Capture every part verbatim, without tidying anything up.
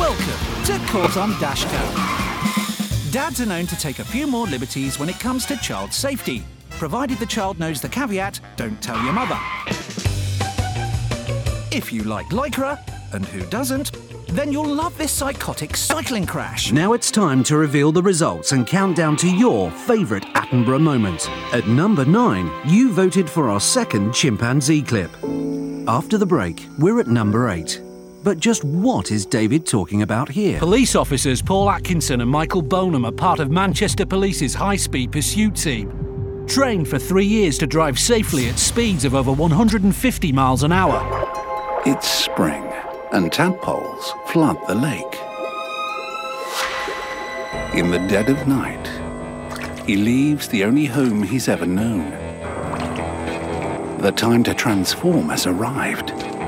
Welcome to Caught on Dashcam. Dads are known to take a few more liberties when it comes to child safety, provided the child knows the caveat, don't tell your mother. If you like Lycra, and who doesn't, then you'll love this psychotic cycling crash. Now it's time to reveal the results and count down to your favourite Attenborough moment. At number nine, you voted for our second chimpanzee clip. After the break, we're at number eight. But just what is David talking about here? Police officers Paul Atkinson and Michael Bonham are part of Manchester Police's high-speed pursuit team. Trained for three years to drive safely at speeds of over one hundred fifty miles an hour. It's spring, and tadpoles flood the lake. In the dead of night, he leaves the only home he's ever known. The time to transform has arrived.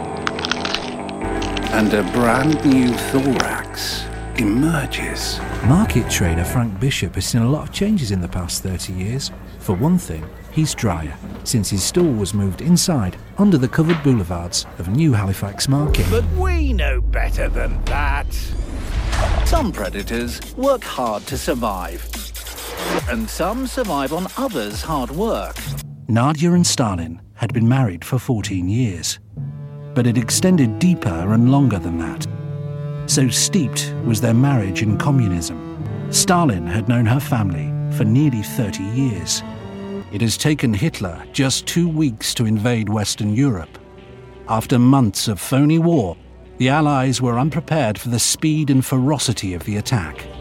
And a brand new thorax emerges. Market trader Frank Bishop has seen a lot of changes in the past thirty years. For one thing, he's drier, since his stall was moved inside, under the covered boulevards of New Halifax Market. But we know better than that. Some predators work hard to survive, and some survive on others' hard work. Nadia and Stalin had been married for fourteen years, but it extended deeper and longer than that. So steeped was their marriage in communism. Stalin had known her family for nearly thirty years. It has taken Hitler just two weeks to invade Western Europe. After months of phony war, the Allies were unprepared for the speed and ferocity of the attack.